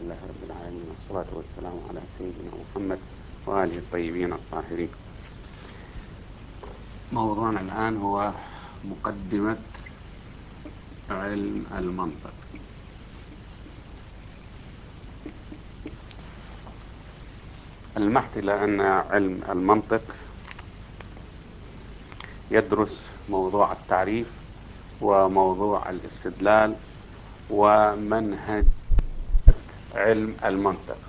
لله رب العالمين، والصلاة والسلام على سيدنا محمد وآله الطيبين الطاهرين. موضوعنا الآن هو مقدمة علم المنطق. المحت إلى أن علم المنطق يدرس موضوع التعريف وموضوع الاستدلال ومنهج علم المنطق،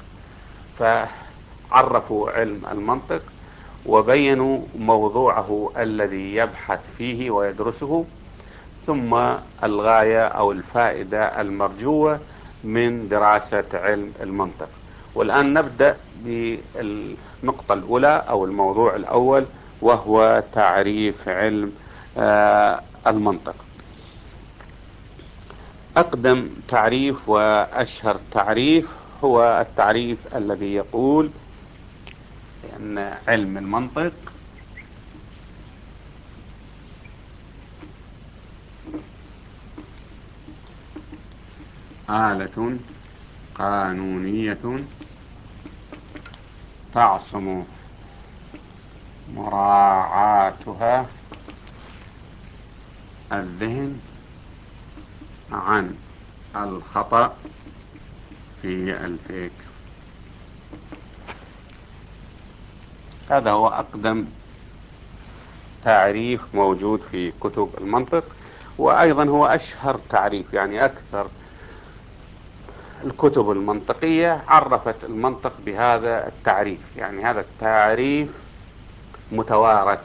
فعرفوا علم المنطق وبينوا موضوعه الذي يبحث فيه ويدرسه، ثم الغاية أو الفائدة المرجوة من دراسة علم المنطق. والآن نبدأ بالنقطة الأولى أو الموضوع الأول، وهو تعريف علم المنطق. أقدم تعريف وأشهر تعريف هو التعريف الذي يقول أن علم المنطق آلة قانونية تعصم مراعاتها الذهن عن الخطأ في الفكر. هذا هو أقدم تعريف موجود في كتب المنطق، وأيضا هو أشهر تعريف، يعني أكثر الكتب المنطقية عرفت المنطق بهذا التعريف. يعني هذا التعريف متوارث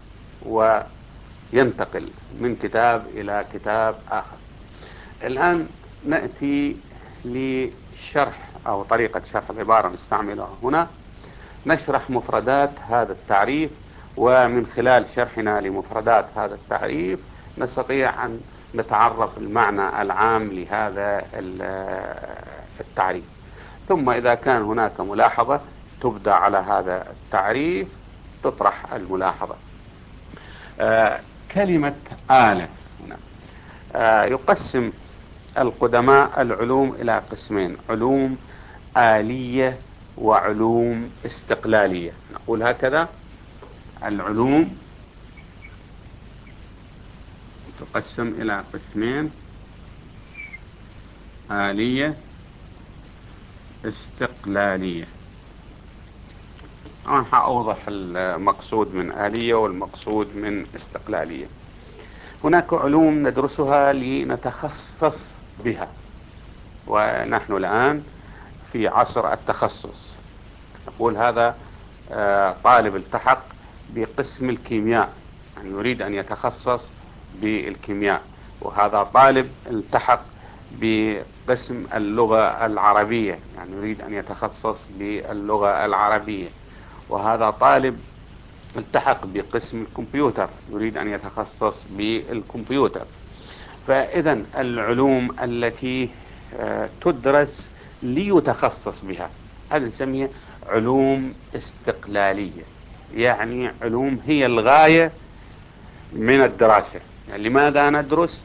وينتقل من كتاب إلى كتاب آخر. الآن نأتي لشرح أو طريقة شرح العبارة نستعملها هنا. نشرح مفردات هذا التعريف، ومن خلال شرحنا لمفردات هذا التعريف نستطيع أن نتعرف المعنى العام لهذا التعريف. ثم إذا كان هناك ملاحظة تبدأ على هذا التعريف تطرح الملاحظة. كلمة آلة هنا يقسم القدماء العلوم إلى قسمين: علوم آلية وعلوم استقلالية. نقول هكذا: العلوم تقسم إلى قسمين: آلية استقلالية. أنا هأوضح المقصود من آلية والمقصود من استقلالية. هناك علوم ندرسها لنتخصص بها، ونحن الآن في عصر التخصص. نقول هذا طالب التحق بقسم الكيمياء، يعني يريد أن يتخصص بالكيمياء، وهذا طالب التحق بقسم اللغة العربية، يعني يريد أن يتخصص باللغة العربية، وهذا طالب التحق بقسم الكمبيوتر يريد أن يتخصص بالكمبيوتر. فإذا العلوم التي تدرس ليتخصص بها هذا نسميها علوم استقلالية، يعني علوم هي الغاية من الدراسة. يعني لماذا ندرس؟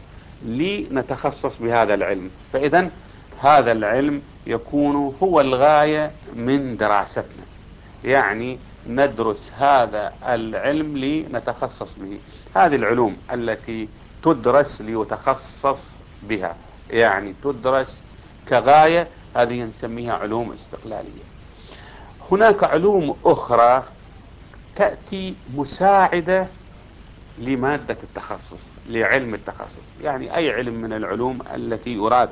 لنتخصص بهذا العلم، فإذا هذا العلم يكون هو الغاية من دراستنا، يعني ندرس هذا العلم لنتخصص به. هذه العلوم التي تدرس ليتخصص بها، يعني تدرس كغاية، هذه نسميها علوم استقلالية. هناك علوم أخرى تأتي مساعدة لمادة التخصص، لعلم التخصص، يعني أي علم من العلوم التي يراد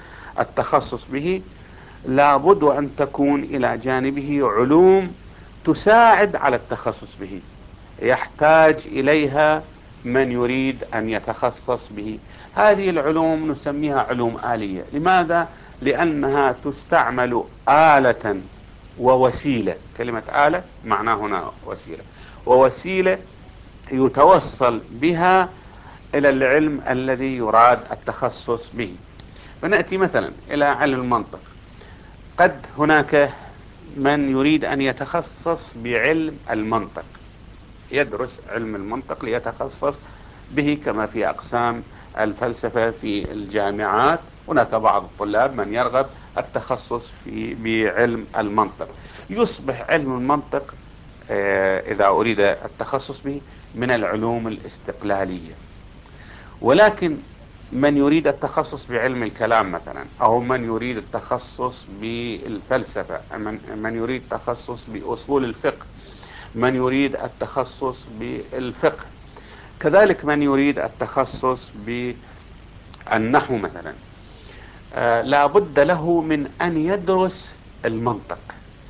التخصص به لابد أن تكون إلى جانبه علوم تساعد على التخصص به، يحتاج إليها من يريد أن يتخصص به. هذه العلوم نسميها علوم آلية. لماذا؟ لأنها تستعمل آلة ووسيلة. كلمة آلة معناه هنا وسيلة، ووسيلة يتوصل بها إلى العلم الذي يراد التخصص به. فنأتي مثلا إلى علم المنطق. قد هناك من يريد أن يتخصص بعلم المنطق، يدرس علم المنطق ليتخصص به، كما في أقسام الفلسفة في الجامعات. هناك بعض الطلاب من يرغب التخصص بعلم المنطق. يصبح علم المنطق إذا أريد التخصص به من العلوم الاستقلالية. ولكن من يريد التخصص بعلم الكلام مثلا، أو من يريد التخصص بالفلسفة، من يريد التخصص بأصول الفقه، من يريد التخصص بالفقه، كذلك من يريد التخصص بالنحو مثلا، لا بد له من أن يدرس المنطق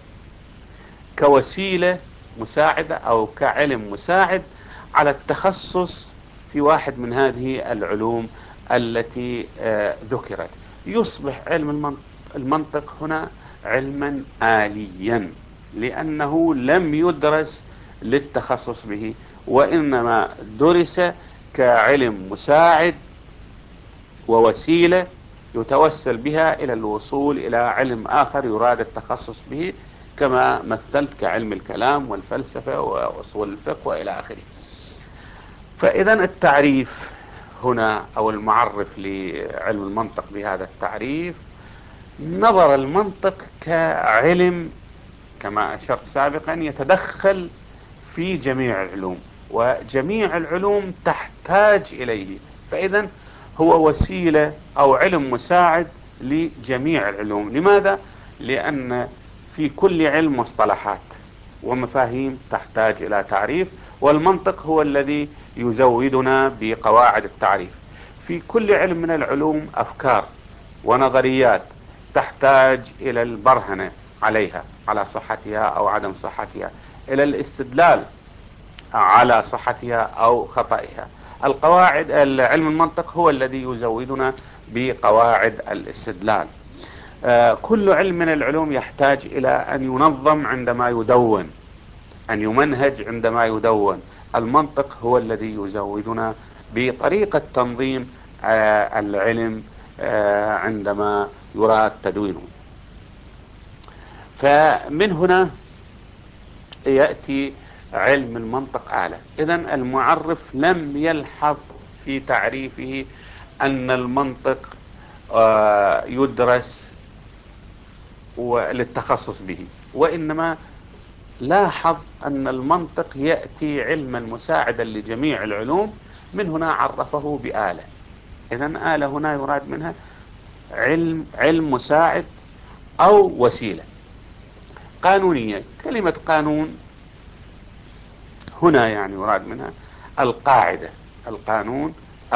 كوسيلة مساعدة أو كعلم مساعد على التخصص في واحد من هذه العلوم التي ذكرت. يصبح علم المنطق هنا علما آليا، لأنه لم يدرس للتخصص به، وإنما درس كعلم مساعد ووسيلة يتوسل بها إلى الوصول إلى علم آخر يراد التخصص به، كما مثلت كعلم الكلام والفلسفة وأصول الفقه وإلى آخره. فإذا التعريف هنا أو المعرف لعلم المنطق بهذا التعريف، نظر المنطق كعلم كما أشرت سابقا يتدخل في جميع العلوم، وجميع العلوم تحتاج إليه، فإذا هو وسيلة أو علم مساعد لجميع العلوم. لماذا؟ لأن في كل علم مصطلحات ومفاهيم تحتاج إلى تعريف، والمنطق هو الذي يزودنا بقواعد التعريف. في كل علم من العلوم أفكار ونظريات تحتاج إلى البرهنة عليها، على صحتها أو عدم صحتها، إلى الاستدلال على صحتها أو خطئها. القواعد علم المنطق هو الذي يزودنا بقواعد الاستدلال. كل علم من العلوم يحتاج إلى أن ينظم عندما يدون، أن يمنهج عندما يدون. المنطق هو الذي يزودنا بطريقة تنظيم العلم عندما يراد تدوينه. فمن هنا يأتي علم المنطق أعلى. إذن المعرف لم يلحظ في تعريفه أن المنطق يدرس للتخصص به، وإنما لاحظ أن المنطق يأتي علما مساعدا لجميع العلوم. من هنا عرفه بآلة. إذن آلة هنا يراد منها علم مساعد أو وسيلة قانونية. كلمة قانون هنا يعني يراد منها القاعدة، القانون،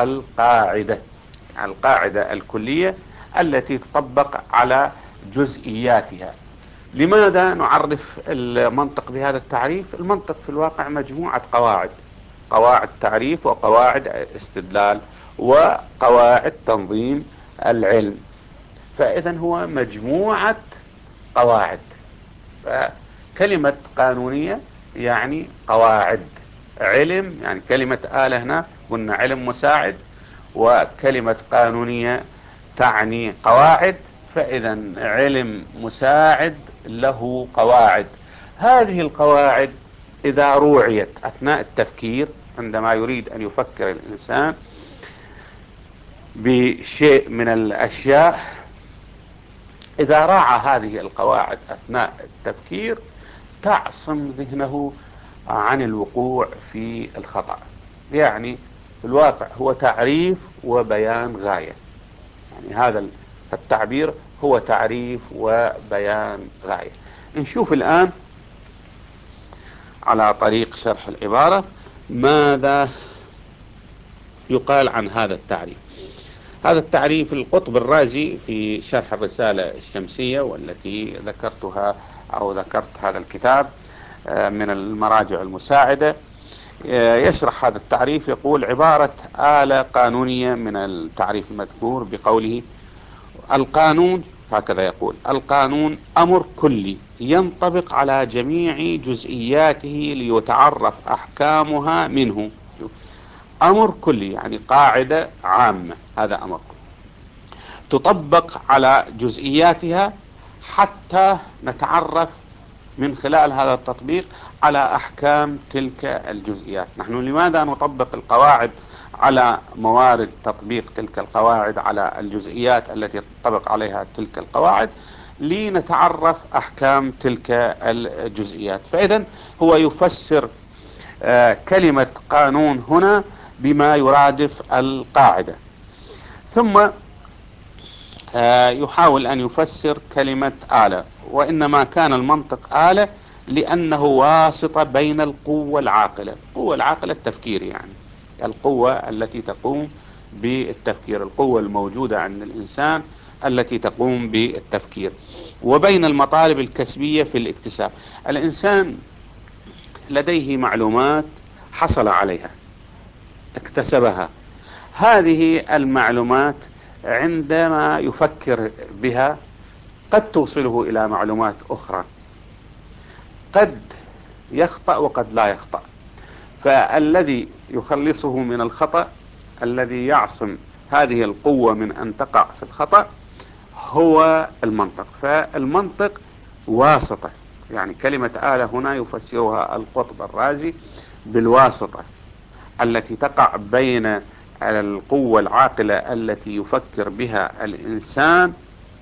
القاعدة الكلية التي تطبق على جزئياتها. لماذا نعرف المنطق بهذا التعريف؟ المنطق في الواقع مجموعة قواعد تعريف وقواعد استدلال وقواعد تنظيم العلم. فإذا هو مجموعة قواعد. فكلمة قانونية يعني قواعد، علم يعني كلمة آلة هنا قلنا علم مساعد، وكلمة قانونية تعني قواعد. فإذا علم مساعد له قواعد. هذه القواعد إذا روعيت أثناء التفكير، عندما يريد أن يفكر الإنسان بشيء من الأشياء، إذا راعى هذه القواعد أثناء التفكير تعصم ذهنه عن الوقوع في الخطأ. يعني في الواقع هو تعريف وبيان غاية، يعني هذا التعبير هو تعريف وبيان غاية. نشوف الآن على طريق شرح العبارة ماذا يقال عن هذا التعريف. هذا التعريف القطب الرازي في شرح الرسالة الشمسية، والتي ذكرتها أو ذكرت هذا الكتاب من المراجع المساعدة، يشرح هذا التعريف. يقول: عبارة آلة قانونية من التعريف المذكور بقوله: القانون، هكذا يقول: القانون أمر كلي ينطبق على جميع جزئياته ليتعرف أحكامها منه. أمر كلي يعني قاعدة عامة، هذا أمر كلي تطبق على جزئياتها حتى نتعرف من خلال هذا التطبيق على أحكام تلك الجزئيات. نحن لماذا نطبق القواعد على موارد تطبيق تلك القواعد، على الجزئيات التي تنطبق عليها تلك القواعد، لنتعرف أحكام تلك الجزئيات. فإذا هو يفسر كلمة قانون هنا بما يرادف القاعدة، ثم يحاول أن يفسر كلمة آلة. وإنما كان المنطق آلة لأنه واسطة بين القوة العاقلة. القوة العاقلة التفكير، يعني القوة التي تقوم بالتفكير، القوة الموجودة عند الإنسان التي تقوم بالتفكير، وبين المطالب الكسبية في الاكتساب. الإنسان لديه معلومات حصل عليها، اكتسبها. هذه المعلومات عندما يفكر بها قد توصله إلى معلومات أخرى، قد يخطأ وقد لا يخطأ. فالذي يخلصه من الخطأ، الذي يعصم هذه القوة من أن تقع في الخطأ، هو المنطق. فالمنطق واسطة، يعني كلمة آلة هنا يفسرها القطب الرازي بالواسطة التي تقع بين القوة العاقلة التي يفكر بها الإنسان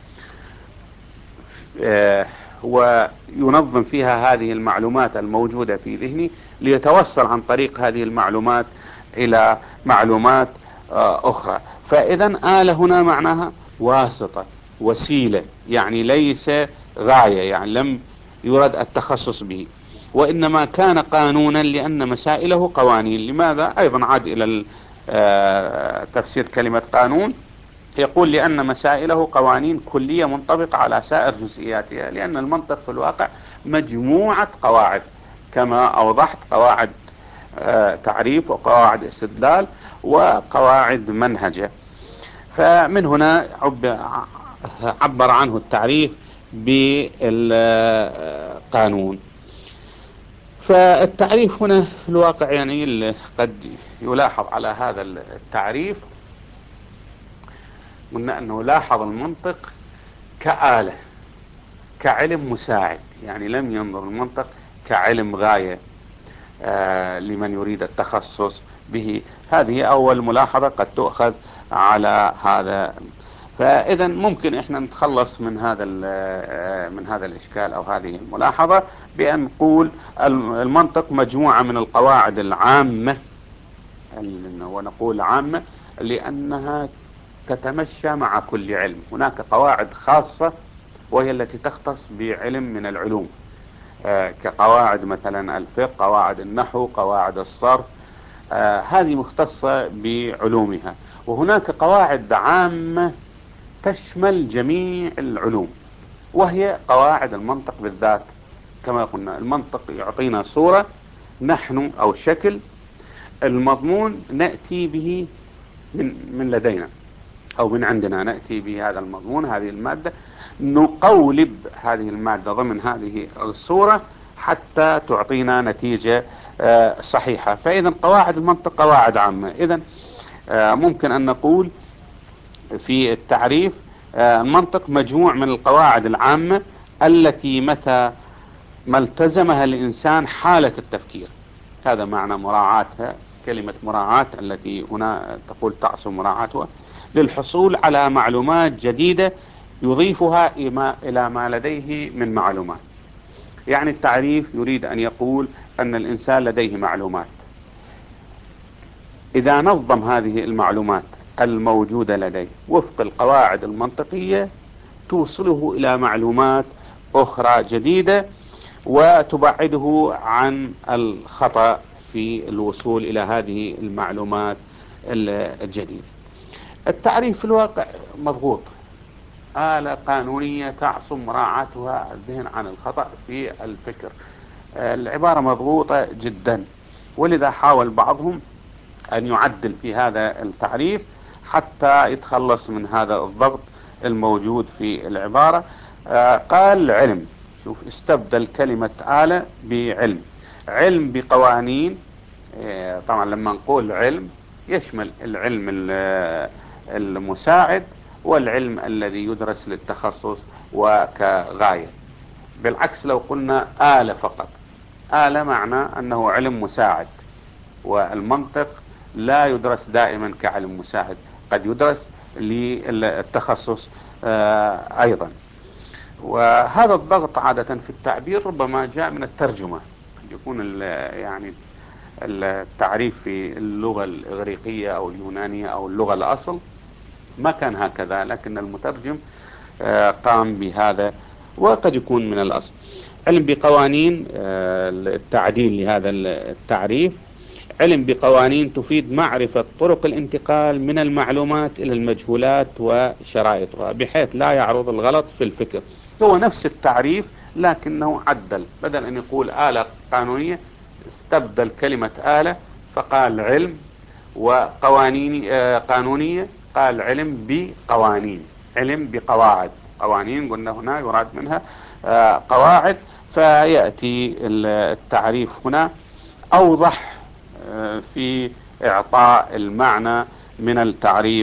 وينظم فيها هذه المعلومات الموجودة في ذهنه، ليتوصل عن طريق هذه المعلومات إلى معلومات أخرى. فإذا آلة هنا معناها واسطة، وسيلة، يعني ليس غاية، يعني لم يرد التخصص به، وإنما كان قانونا لأن مسائله قوانين. لماذا؟ أيضا عاد إلى تفسير كلمة قانون، يقول لأن مسائله قوانين كلية منطبقة على سائر جزئياتها، لأن المنطق في الواقع مجموعة قواعد، كما أوضحت: قواعد تعريف، وقواعد استدلال، وقواعد منهجة. فمن هنا عبر عنه التعريف بالقانون. فالتعريف هنا في الواقع يعني قد يلاحظ على هذا التعريف، قلنا أنه لاحظ المنطق كآلة، كعلم مساعد، يعني لم ينظر المنطق كعلم غاية لمن يريد التخصص به. هذه أول ملاحظة قد تؤخذ على هذا. فإذا ممكن إحنا نتخلص من هذا الإشكال أو هذه الملاحظة بأن نقول المنطق مجموعة من القواعد العامة، ونقول عامة لأنها تتمشى مع كل علم. هناك قواعد خاصة وهي التي تختص بعلم من العلوم، كقواعد مثلا الفقه، قواعد النحو، قواعد الصرف، هذه مختصة بعلومها. وهناك قواعد عامة تشمل جميع العلوم، وهي قواعد المنطق بالذات. كما قلنا المنطق يعطينا صورة نحن أو شكل، المضمون نأتي به من لدينا أو من عندنا، نأتي بهذا المضمون، هذه المادة، نقولب هذه المادة ضمن هذه الصورة حتى تعطينا نتيجة صحيحة. فإذا قواعد المنطق قواعد عامة. إذا ممكن أن نقول في التعريف المنطق مجموع من القواعد العامة التي متى ما التزمها الإنسان حالة التفكير. هذا معنى مراعاتها، كلمة مراعاة التي هنا تقول تعصم مراعاتها، للحصول على معلومات جديدة يضيفها إلى ما لديه من معلومات. يعني التعريف يريد أن يقول أن الإنسان لديه معلومات، إذا نظم هذه المعلومات الموجودة لديه وفق القواعد المنطقية توصله إلى معلومات أخرى جديدة وتبعده عن الخطأ في الوصول إلى هذه المعلومات الجديدة. التعريف في الواقع مضغوط، آلة قانونية تعصم مراعاتها الذهن عن الخطأ في الفكر. العبارة مضغوطة جدا، ولذا حاول بعضهم أن يعدل في هذا التعريف حتى يتخلص من هذا الضغط الموجود في العبارة. قال علم، شوف، استبدل كلمة آلة بعلم، علم بقوانين. طبعا لما نقول علم يشمل العلم المساعد والعلم الذي يدرس للتخصص وكغاية. بالعكس لو قلنا آلة فقط، آلة معنى أنه علم مساعد، والمنطق لا يدرس دائما كعلم مساعد، قد يدرس للتخصص أيضا. وهذا الضغط عادة في التعبير ربما جاء من الترجمة، قد يكون يعني التعريف في اللغة الإغريقية أو اليونانية أو اللغة الأصل ما كان هكذا، لكن المترجم قام بهذا، وقد يكون من الأصل. علم بقوانين، التعديل لهذا التعريف: علم بقوانين تفيد معرفة طرق الانتقال من المعلومات إلى المجهولات وشرائطها بحيث لا يعرض الغلط في الفكر. هو نفس التعريف لكنه عدل، بدل أن يقول آلة قانونية استبدل كلمة آلة فقال علم، وقوانين قانونية قال علم بقوانين، علم بقواعد. قوانين قلنا هنا يراد منها قواعد، فيأتي التعريف هنا أوضح في إعطاء المعنى من التعريف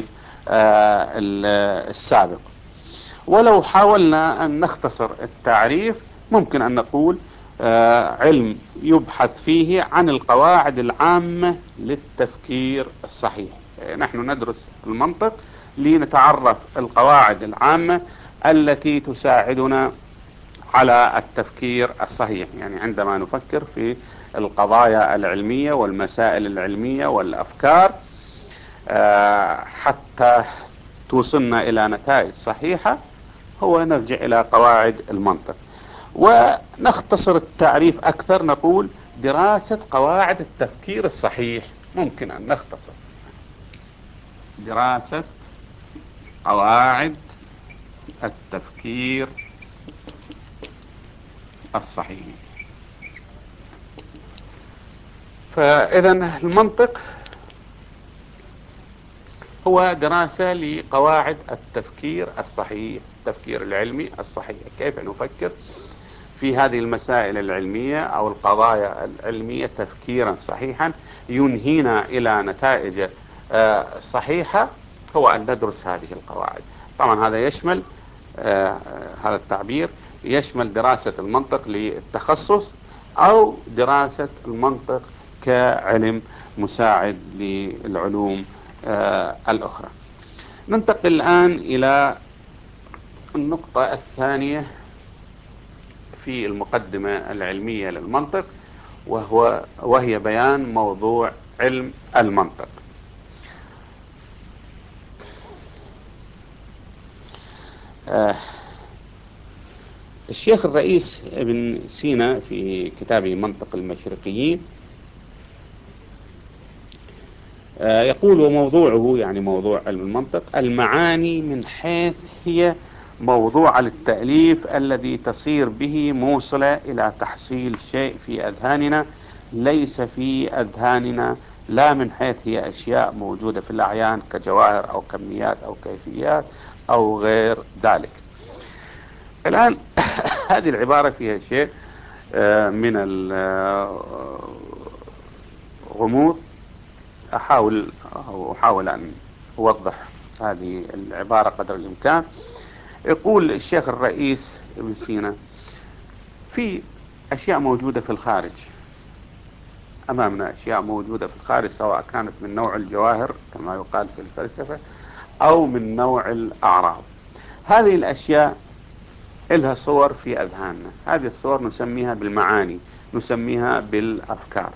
السابق. ولو حاولنا أن نختصر التعريف ممكن أن نقول علم يبحث فيه عن القواعد العامة للتفكير الصحيح. نحن ندرس المنطق لنتعرف القواعد العامة التي تساعدنا على التفكير الصحيح، يعني عندما نفكر في القضايا العلمية والمسائل العلمية والأفكار حتى توصلنا إلى نتائج صحيحة، هو نرجع إلى قواعد المنطق. ونختصر التعريف أكثر، نقول دراسة قواعد التفكير الصحيح. ممكن أن نختصر دراسة قواعد التفكير الصحيح. فإذا المنطق هو دراسة لقواعد التفكير الصحيح، التفكير العلمي الصحيح، كيف نفكر في هذه المسائل العلمية أو القضايا العلمية تفكيرا صحيحا ينهينا إلى نتائج صحيحة، هو أن ندرس هذه القواعد. طبعا هذا يشمل هذا التعبير يشمل دراسة المنطق للتخصص أو دراسة المنطق كعلم مساعد للعلوم الأخرى. ننتقل الآن إلى النقطة الثانية في المقدمة العلمية للمنطق، وهي بيان موضوع علم المنطق. الشيخ الرئيس ابن سينا في كتابه منطق المشرقيين يقول: وموضوعه، يعني موضوع علم المنطق، المعاني من حيث هي موضوع للتأليف الذي تصير به موصلة إلى تحصيل شيء في أذهاننا ليس في أذهاننا، لا من حيث هي أشياء موجودة في الأعيان كجواهر أو كميات أو كيفيات أو غير ذلك. الآن هذه العبارة فيها شيء من الغموض، أحاول أن أوضح هذه العبارة قدر الإمكان. يقول الشيخ الرئيس ابن سينا: في أشياء موجودة في الخارج أمامنا، أشياء موجودة في الخارج سواء كانت من نوع الجواهر كما يقال في الفلسفة أو من نوع الأعراض. هذه الأشياء لها صور في أذهاننا، هذه الصور نسميها بالمعاني، نسميها بالأفكار.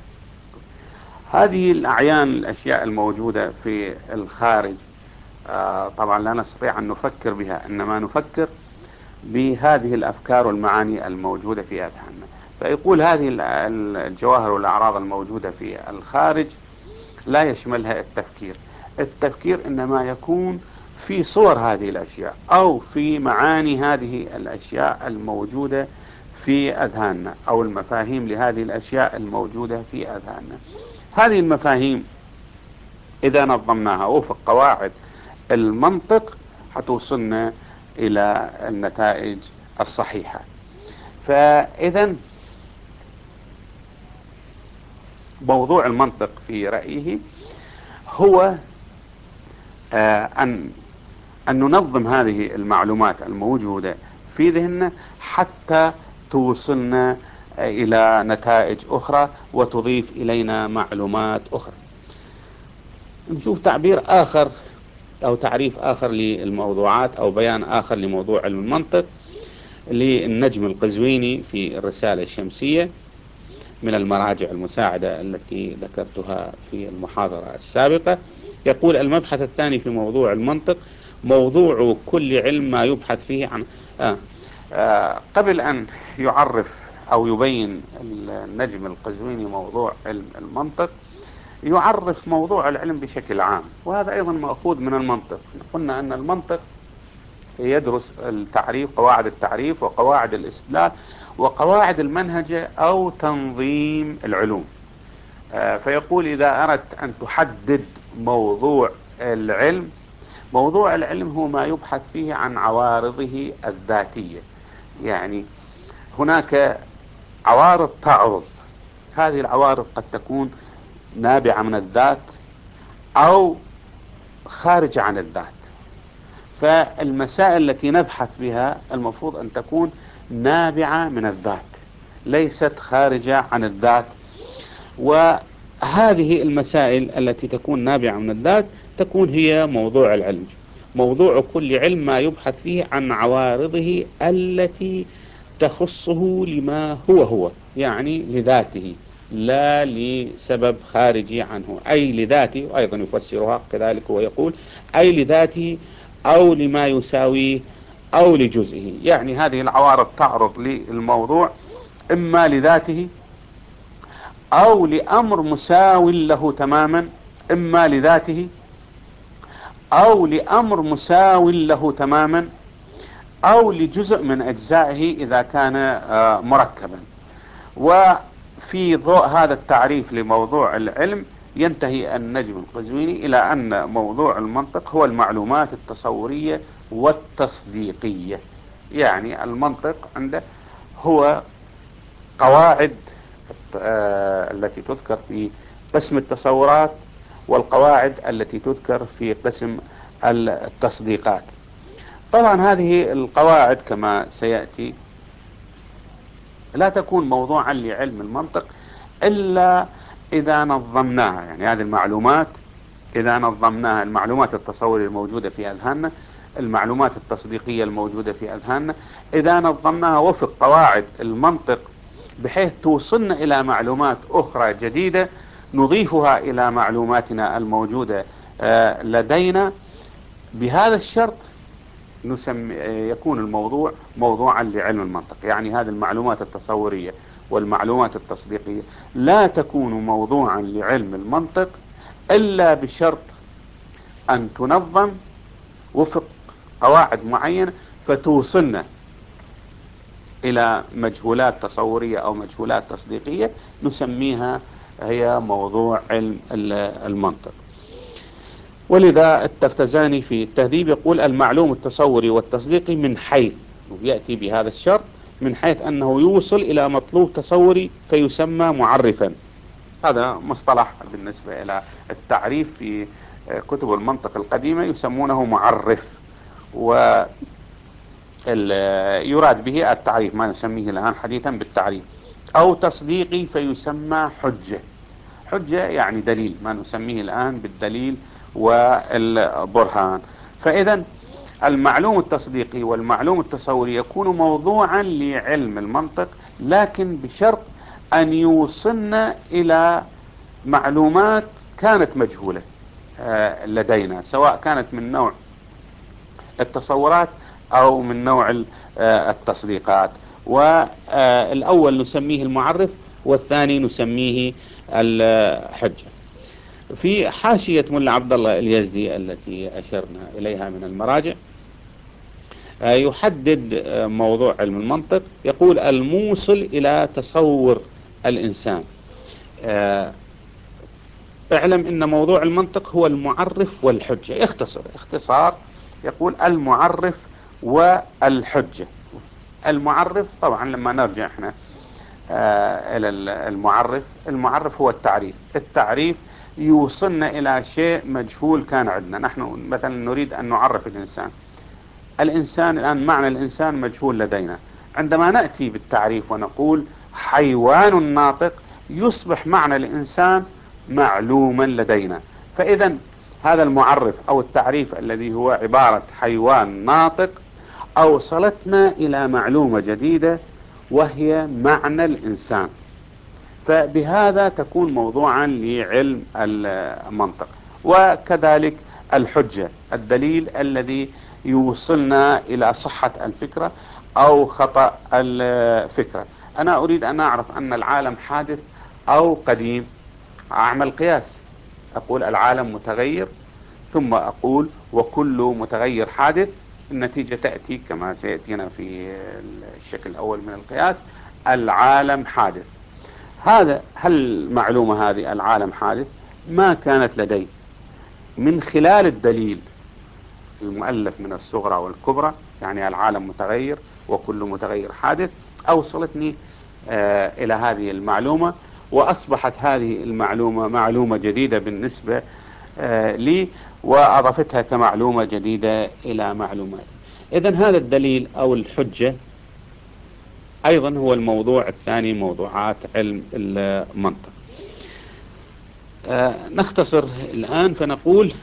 هذه الأعيان، الأشياء الموجودة في الخارج طبعا لا نستطيع أن نفكر بها، إنما نفكر بهذه الأفكار والمعاني الموجودة في أذهاننا. فيقول هذه الجواهر والأعراض الموجودة في الخارج لا يشملها التفكير. التفكير إنما يكون في صور هذه الأشياء أو في معاني هذه الأشياء الموجودة في أذهاننا، أو المفاهيم لهذه الأشياء الموجودة في أذهاننا. هذه المفاهيم إذا نظمناها وفق قواعد المنطق حتوصلنا إلى النتائج الصحيحة. فإذا موضوع المنطق في رأيه هو أن ننظم هذه المعلومات الموجودة في ذهننا حتى توصلنا إلى نتائج أخرى وتضيف إلينا معلومات أخرى. نشوف تعبير آخر أو تعريف آخر للموضوعات أو بيان آخر لموضوع علم المنطق للنجم القزويني في الرسالة الشمسية من المراجع المساعدة التي ذكرتها في المحاضرة السابقة. يقول: المبحث الثاني في موضوع المنطق: موضوع كل علم ما يبحث فيه عن قبل أن يعرف أو يبين النجم القزويني موضوع علم المنطق، يعرف موضوع العلم بشكل عام، وهذا أيضا مأخوذ من المنطق. قلنا أن المنطق يدرس التعريف، قواعد التعريف وقواعد الاستدلال وقواعد المنهجة أو تنظيم العلوم. فيقول: إذا أردت أن تحدد موضوع العلم، موضوع العلم هو ما يبحث فيه عن عوارضه الذاتية. يعني هناك عوارض تعرض، هذه العوارض قد تكون نابعة من الذات أو خارجة عن الذات. فالمسائل التي نبحث بها المفروض أن تكون نابعة من الذات، ليست خارجة عن الذات. وهذه المسائل التي تكون نابعة من الذات تكون هي موضوع العلم. موضوع كل علم ما يبحث فيه عن عوارضه التي تخصه لما هو، يعني لذاته، لا لسبب خارجي عنه، أي لذاته. وأيضا يفسرها كذلك ويقول: أي لذاته أو لما يساويه أو لجزئه. يعني هذه العوارض تعرض للموضوع إما لذاته أو لأمر مساو له تماما، إما لذاته أو لأمر مساو له تماما أو لجزء من أجزائه إذا كان مركبا. وفي ضوء هذا التعريف لموضوع العلم ينتهي النجم القزويني إلى أن موضوع المنطق هو المعلومات التصورية والتصديقية. يعني المنطق عنده هو قواعد التي تذكر في قسم التصورات، والقواعد التي تذكر في قسم التصديقات. طبعا هذه القواعد كما سيأتي لا تكون موضوعا لعلم المنطق إلا إذا نظمناها. يعني هذه المعلومات إذا نظمناها، المعلومات التصورية الموجودة في أذهاننا، المعلومات التصديقية الموجودة في أذهاننا، إذا نظمناها وفق قواعد المنطق بحيث توصلنا إلى معلومات أخرى جديدة نضيفها إلى معلوماتنا الموجودة لدينا، بهذا الشرط يكون الموضوع موضوعا لعلم المنطق. يعني هذه المعلومات التصورية والمعلومات التصديقية لا تكون موضوعا لعلم المنطق إلا بشرط أن تنظم وفق قواعد معينة فتوصلنا إلى مجهولات تصورية أو مجهولات تصديقية نسميها هي موضوع علم المنطق. ولذا التفتزاني في التهذيب يقول: المعلوم التصوري والتصديقي من حيث، يأتي بهذا الشرط، من حيث أنه يوصل إلى مطلوب تصوري فيسمى معرفا. هذا مصطلح بالنسبة إلى التعريف في كتب المنطق القديمة، يسمونه معرف، ويراد به التعريف، ما نسميه الآن حديثا بالتعريف. أو تصديقي فيسمى حجة. حجة يعني دليل، ما نسميه الآن بالدليل والبرهان. فإذا المعلوم التصديقي والمعلوم التصوري يكون موضوعا لعلم المنطق، لكن بشرط أن يوصلنا إلى معلومات كانت مجهولة لدينا، سواء كانت من نوع التصورات أو من نوع التصديقات. والأول نسميه المعرف والثاني نسميه الحجة. في حاشية ملا عبد الله اليزدي التي أشرنا إليها من المراجع يحدد موضوع علم المنطق، يقول: الموصل إلى تصور الإنسان. اعلم أن موضوع المنطق هو المعرف والحجة. اختصار يقول: المعرف والحجة. المعرف طبعا لما نرجع احنا إلى المعرف هو التعريف. التعريف يوصلنا إلى شيء مجهول كان عندنا. نحن مثلا نريد أن نعرف الإنسان الآن معنى الإنسان مجهول لدينا. عندما نأتي بالتعريف ونقول حيوان ناطق، يصبح معنى الإنسان معلوما لدينا. فإذا هذا المعرف أو التعريف الذي هو عبارة حيوان ناطق أوصلتنا إلى معلومة جديدة وهي معنى الإنسان، فبهذا تكون موضوعا لعلم المنطق. وكذلك الحجة، الدليل الذي يوصلنا إلى صحة الفكرة أو خطأ الفكرة. أنا أريد أن أعرف أن العالم حادث أو قديم، أعمل قياس، أقول العالم متغير، ثم أقول وكل متغير حادث. النتيجة تأتي كما سيأتينا في الشكل الأول من القياس، العالم حادث. هل المعلومة هذه العالم حادث ما كانت لدي من خلال الدليل المؤلف من الصغرى والكبرى، يعني العالم متغير وكل متغير حادث، أوصلتني إلى هذه المعلومة، وأصبحت هذه المعلومة معلومة جديدة بالنسبة لي، وأضفتها كمعلومة جديدة إلى معلومات. إذن هذا الدليل أو الحجة أيضا هو الموضوع الثاني موضوعات علم المنطق. نختصر الآن فنقول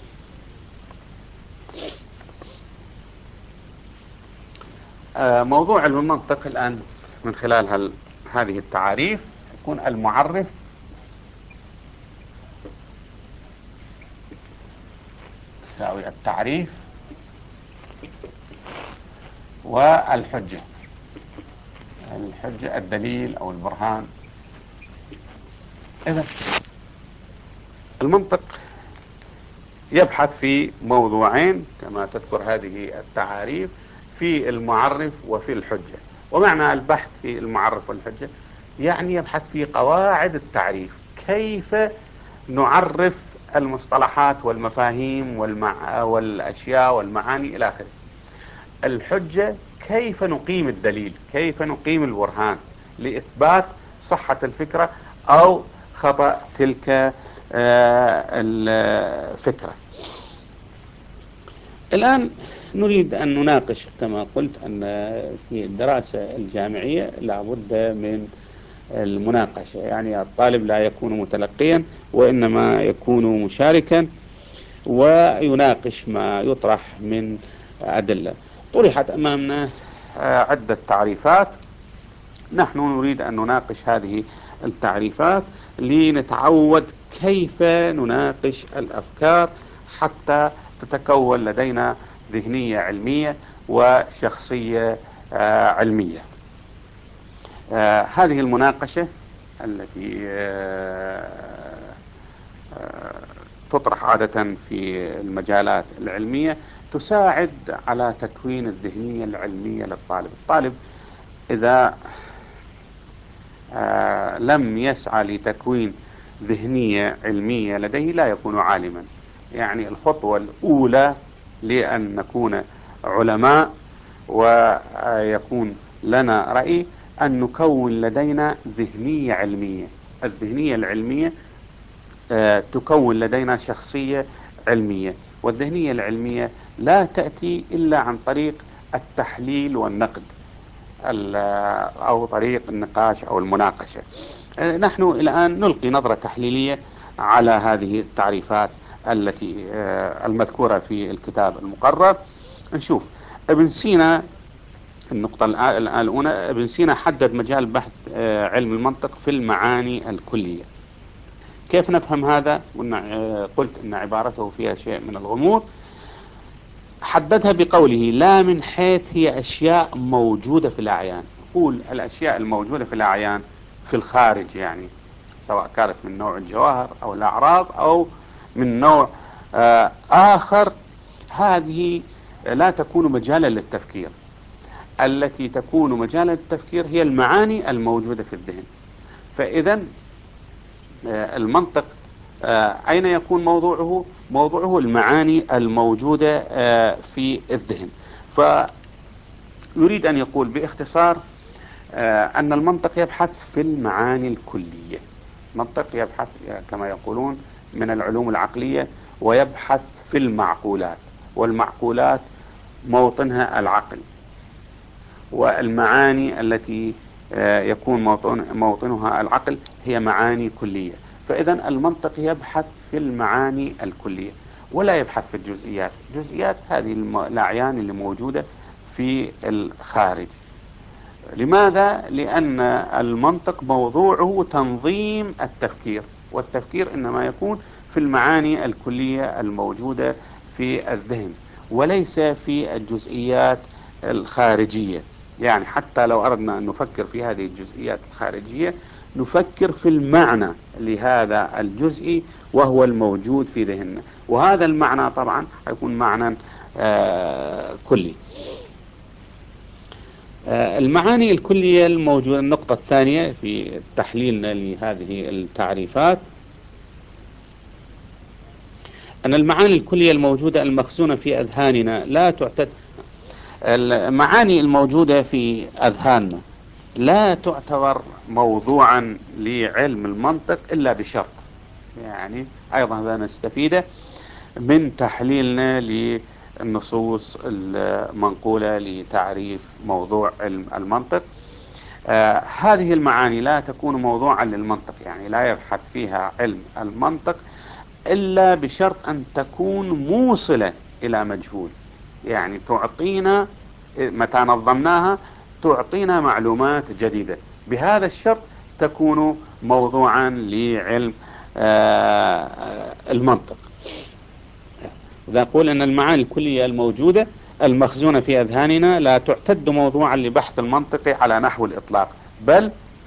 موضوع علم المنطق الآن من خلال هذه التعاريف يكون المعرف يساوي التعريف والحجة، الحجة الدليل أو البرهان. إذا المنطق يبحث في موضوعين كما تذكر هذه التعاريف، في المعرف وفي الحجة. ومعنى البحث في المعرف والحجة يعني يبحث في قواعد التعريف، كيف نعرف المصطلحات والمفاهيم والأشياء والمعاني إلى آخره. الحجة كيف نقيم الدليل، كيف نقيم البرهان لإثبات صحة الفكرة أو خطأ تلك الفكرة. الآن نريد أن نناقش كما قلت أن في الدراسة الجامعية لابد من المناقشة، يعني الطالب لا يكون متلقيا وإنما يكون مشاركا ويناقش ما يطرح من أدلة. طرحت أمامنا عدة تعريفات، نحن نريد أن نناقش هذه التعريفات لنتعود كيف نناقش الأفكار حتى تتكون لدينا ذهنية علمية وشخصية علمية. هذه المناقشة التي تطرح عادة في المجالات العلمية تساعد على تكوين الذهنية العلمية للطالب. الطالب إذا لم يسعى لتكوين ذهنية علمية لديه لا يكون عالما. يعني الخطوة الأولى لأن نكون علماء ويكون لنا رأي أن نكون لدينا ذهنية علمية. الذهنية العلمية تكون لدينا شخصية علمية، والذهنية العلمية لا تأتي إلا عن طريق التحليل والنقد أو طريق النقاش أو المناقشة. نحن الآن نلقي نظرة تحليلية على هذه التعريفات التي المذكورة في الكتاب المقرر. نشوف ابن سينا، النقطة الأولى، ابن سينا حدد مجال بحث علم المنطق في المعاني الكلية. كيف نفهم هذا؟ قلت أن عبارته فيها شيء من الغموض. حددها بقوله لا من حيث هي أشياء موجودة في الأعيان. يقول الأشياء الموجودة في الأعيان في الخارج، يعني سواء كانت من نوع الجواهر أو الأعراض أو من نوع آخر، هذه لا تكون مجالا للتفكير. التي تكون مجالا للتفكير هي المعاني الموجودة في الذهن. فإذا المنطق أين يكون موضوعه؟ موضوعه المعاني الموجودة في الذهن. فيريد أن يقول باختصار أن المنطق يبحث في المعاني الكلية. المنطق يبحث كما يقولون من العلوم العقلية، ويبحث في المعقولات، والمعقولات موطنها العقل، والمعاني التي يكون موطنها العقل هي معاني كلية. فإذا المنطق يبحث في المعاني الكلية. ولا يبحث في الجزئيات. الجزئيات هذه الأعيان اللي موجودة في الخارج. لماذا؟ لأن المنطق موضوعه تنظيم التفكير، والتفكير إنما يكون في المعاني الكلية الموجودة في الذهن، وليس في الجزئيات الخارجية. يعني حتى لو أردنا أن نفكر في هذه الجزئيات الخارجية، نفكر في المعنى لهذا الجزئي وهو الموجود في ذهننا، وهذا المعنى طبعا يكون معنى كلي. المعاني الكلية الموجودة. النقطة الثانية في تحليلنا لهذه التعريفات أن المعاني الكلية الموجودة المخزونة في أذهاننا لا تعتد. المعاني الموجودة في أذهاننا لا تعتبر موضوعا لعلم المنطق إلا بشرط. يعني أيضا هذا نستفيده من تحليلنا للنصوص المنقولة لتعريف موضوع علم المنطق. هذه المعاني لا تكون موضوعا للمنطق، يعني لا يبحث فيها علم المنطق إلا بشرط أن تكون موصلة إلى مجهول. يعني تعطينا متى نظمناها تعطينا معلومات جديدة، بهذا الشرط تكون موضوعا لعلم المنطق. نقول أن المعاني الكلية الموجودة المخزونة في أذهاننا لا تعتد موضوعا لبحث المنطق على نحو الإطلاق، بل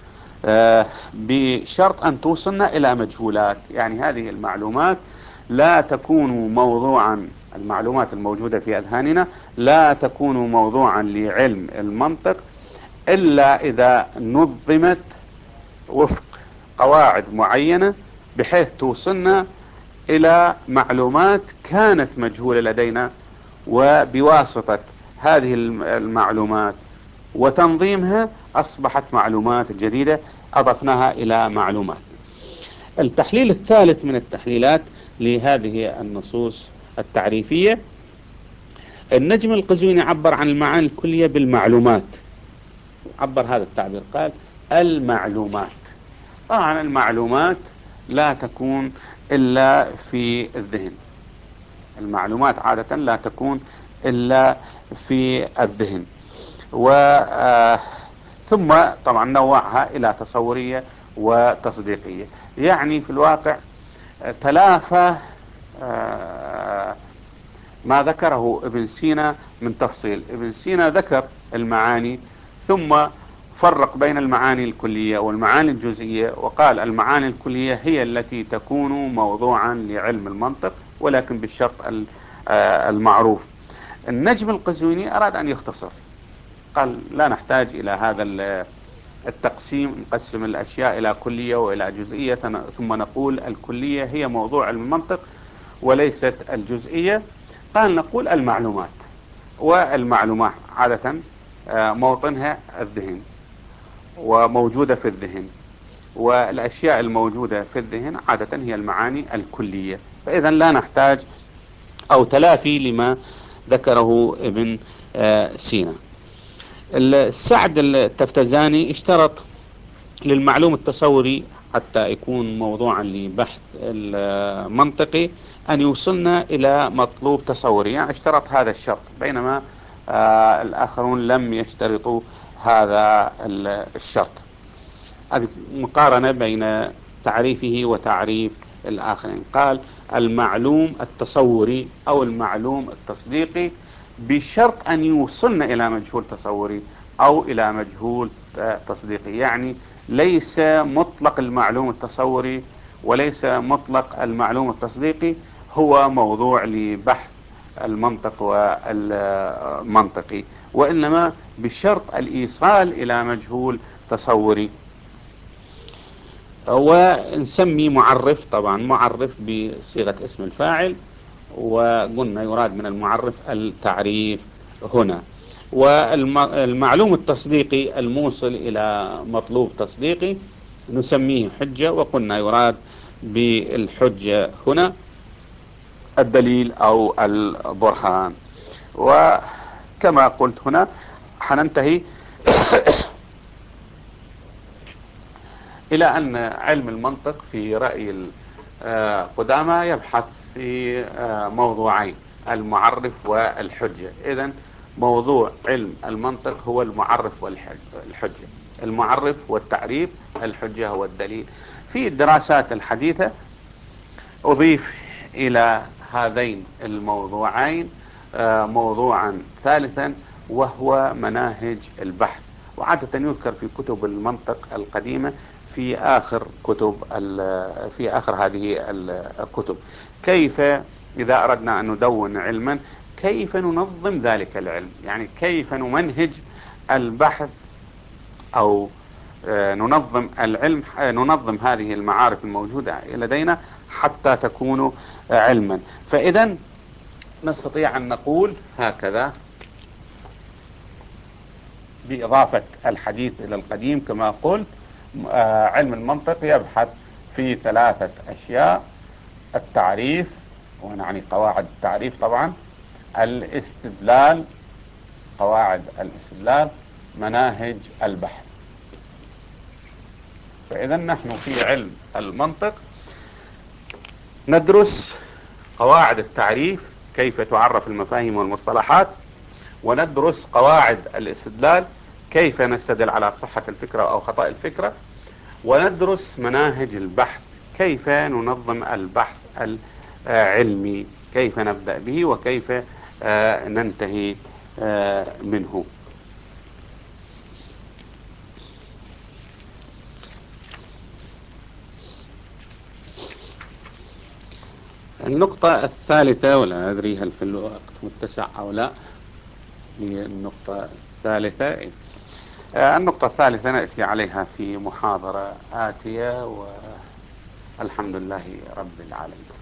بشرط أن توصلنا إلى مجهولات. يعني هذه المعلومات لا تكون موضوعا، المعلومات الموجودة في أذهاننا لا تكون موضوعا لعلم المنطق إلا إذا نظمت وفق قواعد معينة بحيث توصلنا إلى معلومات كانت مجهولة لدينا، وبواسطة هذه المعلومات وتنظيمها أصبحت معلومات جديدة أضفناها إلى معلومات. التحليل الثالث من التحليلات لهذه النصوص التعريفية، النجم القزويني عبر عن المعاني الكلية بالمعلومات. عبر هذا التعبير، قال المعلومات. طبعا المعلومات لا تكون إلا في الذهن. المعلومات عادة لا تكون إلا في الذهن. ثم طبعا نوعها إلى تصورية وتصديقية. يعني في الواقع تلافى ما ذكره ابن سينا من تفصيل. ابن سينا ذكر المعاني ثم فرق بين المعاني الكلية والمعاني الجزئية، وقال المعاني الكلية هي التي تكون موضوعا لعلم المنطق، ولكن بالشرط المعروف. النجم القزويني أراد أن يختصر، قال لا نحتاج إلى هذا التقسيم، نقسم الأشياء إلى كلية وإلى جزئية ثم نقول الكلية هي موضوع المنطق وليست الجزئية. قال نقول المعلومات، والمعلومات عادة موطنها الذهن وموجودة في الذهن، والأشياء الموجودة في الذهن عادة هي المعاني الكلية. فإذا لا نحتاج أو تلافي لما ذكره ابن سينا. السعد التفتزاني اشترط للمعلوم التصوري حتى يكون موضوعا لبحث المنطقي أن يوصلنا إلى مطلوب تصوري، يعني اشترط هذا الشرط، بينما الآخرون لم يشترطوا هذا الشرط. هذه مقارنة بين تعريفه وتعريف الآخرين. قال المعلوم التصوري أو المعلوم التصديقي بشرط أن يوصلنا إلى مجهول تصوري أو إلى مجهول تصديقي. يعني ليس مطلق المعلوم التصوري وليس مطلق المعلوم التصديقي هو موضوع لبحث المنطق والمنطقي، وإنما بشرط الإيصال إلى مجهول تصوري. ونسمي معرف، طبعا معرف بصيغة اسم الفاعل، وقلنا يراد من المعرف التعريف هنا. والمعلوم التصديقي الموصل إلى مطلوب تصديقي نسميه حجة، وقلنا يراد بالحجة هنا الدليل أو البرهان. وكما قلت هنا حننتهي إلى أن علم المنطق في رأي القدامى يبحث في موضوعين: المعرف والحجة. إذن موضوع علم المنطق هو المعرف والحجة. المعرف والتعريف، الحجة هو الدليل. في الدراسات الحديثة أضيف إلى هذين الموضوعين موضوعا ثالثا، وهو مناهج البحث. وعادة يذكر في كتب المنطق القديمة في آخر هذه الكتب كيف إذا أردنا أن ندون علما كيف ننظم ذلك العلم، يعني كيف نمنهج البحث أو ننظم العلم، ننظم هذه المعارف الموجودة لدينا حتى تكون علما. فإذا نستطيع أن نقول هكذا بإضافة الحديث إلى القديم كما قلت: علم المنطق يبحث في ثلاثة أشياء: التعريف، ونعني قواعد التعريف طبعا، الاستدلال، قواعد الاستدلال، مناهج البحث. فإذا نحن في علم المنطق ندرس قواعد التعريف، كيف تعرف المفاهيم والمصطلحات، وندرس قواعد الاستدلال، كيف نستدل على صحة الفكرة أو خطأ الفكرة، وندرس مناهج البحث، كيف ننظم البحث العلمي، كيف نبدأ به وكيف ننتهي منه. النقطة الثالثة، ولا أدري هل في الوقت متسع أو لا للنقطة الثالثة. النقطة الثالثة نأتي عليها في محاضرة آتية، والحمد لله رب العالمين.